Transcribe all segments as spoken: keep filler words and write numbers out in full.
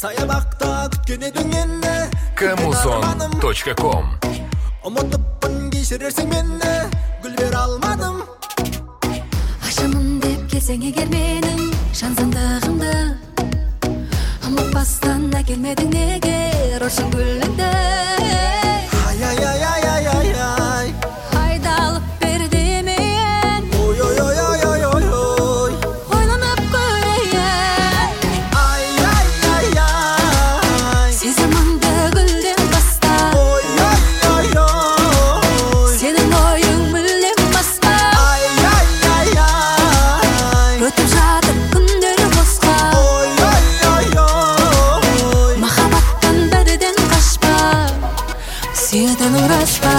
Саябақта күткен едің енді камузон точка ком. Ұмытыппын кешірерсің мені, гүл бере алмадым. Ашамын деп келсең егер менің жансындығымды, ұмытпастан әкелмедің неге рошын гүліңді. Ай, ай, ай, ай, ай, ай, ай. Айдалып берді мен, Ой, ой, ой, ой, ой, ой, ой. ойланып көрейін. Ай, ай, ай, ай. Сезіміңді гүлден баста, Ой, ой, ой, ой. сенің ойың мүлдем басқа. Ай, ай, ай, ай. Өтіп жатыр күндер босқа, Ой, ой, ой, ой. махаббаттан бірден қашпа, сүйетін ұраспа.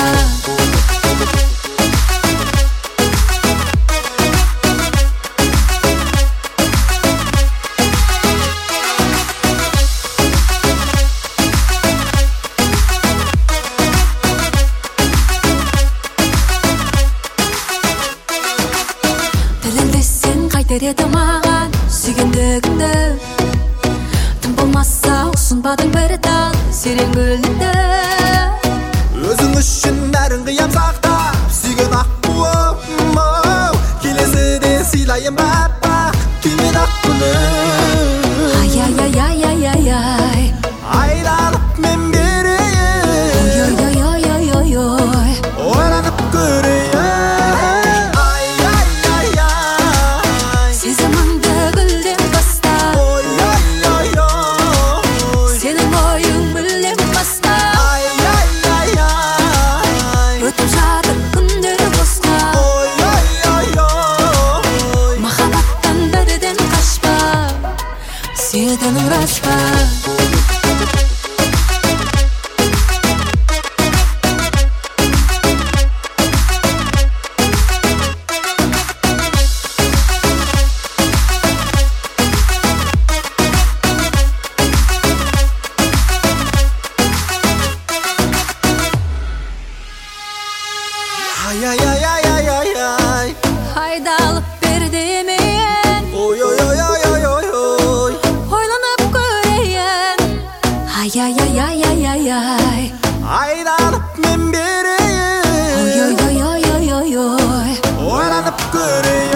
Тіліндесең қайтер еді маған сүйгендігіңді, тым болмаса ұсынбадың бір тал серен гүліңді. Өзің үшін бәрін қиям сақтап, сүйген аққуым, оу. Келесіде сыйлайын бәппақ күймен ақ күнім. Ай, ай, ай, ай, ай, ай, ай. Айналып мен берейін, Ой, ой, ой, ой, ой, ой. ойланып көрейін. Ай, ай, ай, ай. Сезіміңді гүлден баста, Ой, ой, ой, ой. сенің ойың мүлдем басқа. Ай, ай, ай, ай. Өтіп жатыр күндер босқа, Ой, ой, ой, ой. махаббаттан бірден қашпа, сүйетін ұраспа. Ай, ай, ай, ай, ай, ай, ай. Айдалып берді мен, Ой, ой, ой, ой, ой, ой, ой. ойланып көрейін. Ай, ай, ай, ай, ай, ай, ай. Айналып мен Ой, берейін, ой, ой, ой, ой, ой, ой. ойланып көрейін.